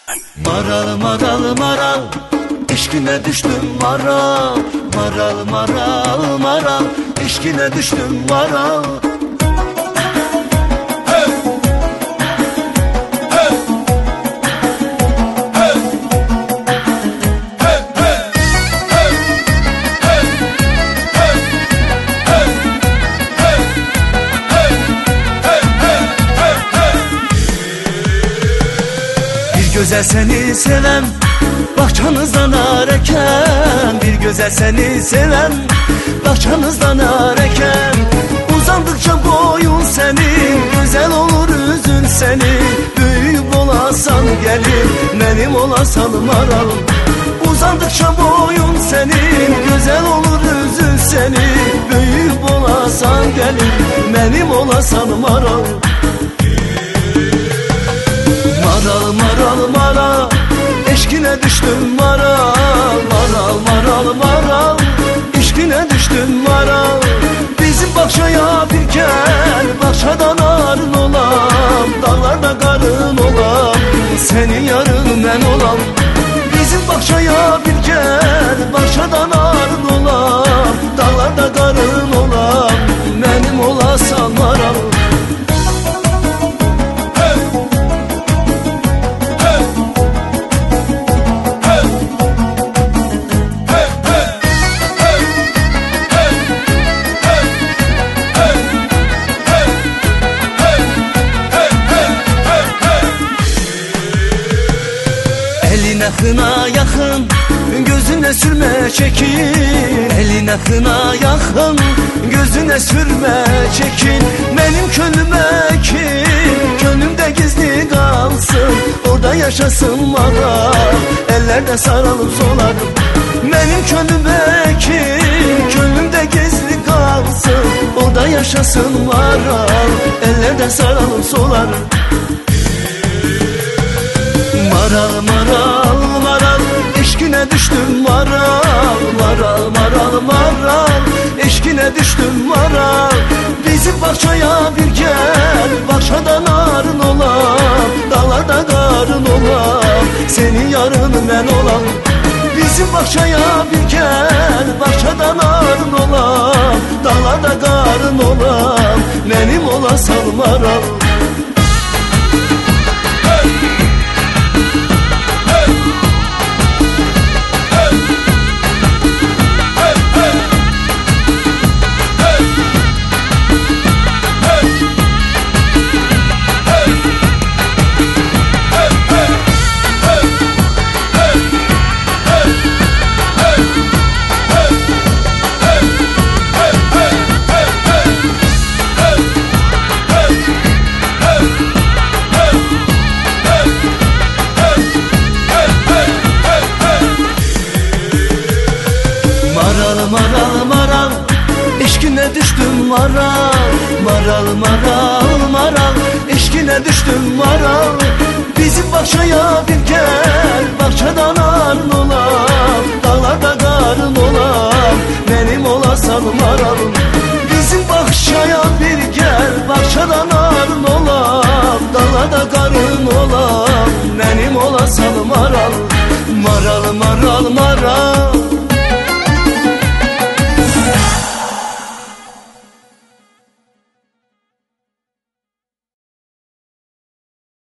Maral maral maral, eşkine düştüm maral. Maral maral maral, eşkine düştüm maral. Güzel seni sevem, bahçanızdan areken. Bir güzel seni sevem, bahçanızdan areken. Uzandıkça boyun senin, güzel olur üzün senin. Büyük olasan gelin, benim olasan maral. Uzandıkça boyun senin, güzel olur üzün senin. Büyük olasan gelin, benim olasan maral. Maral maral maral, eşkine düştüm maral. Maral maral maral, eşkine düştüm maral. Bizim bahçaya bir gel, bahçadan arın olam. Dağlarda karın olam, senin yarın ben olam. Bizim bahçaya bir gel, bahçadan arın olam. Dağlarda karın olam, benim olasan maral. Eline hına yakın, gözüne sürme çekin. Eline hına yakın, gözüne sürme çekin. Benim könlüme kin, könlümde gizli kalsın. Orada yaşasın maral, ellerde sarılıp solarım. Benim könlüme kin, könlümde gizli kalsın. Orada yaşasın maral, ellerde sarılıp solarım. Maral maral maral, eşkine düştüm maral. Maral maral maral, eşkine düştüm maral. Bizim bahçaya bir gel, bahçadan arın olam. Dağlarda karın olam, senin yarın ben olam. Bizim bahçaya bir gel, bahçadan arın olam. Dağlarda karın olam, benim olasan maral. Maral maral, eşkine düştüm maral. Maral maral maral, eşkine düştüm maral. Bizim bahçaya bir gel, bahçadan arın olam. Dağlarda karın olam, benim olasan maral. Bizim bahçaya bir gel, bahçadan arın olam. Dağlarda karın olam, benim olasan maral. Maral maral maral.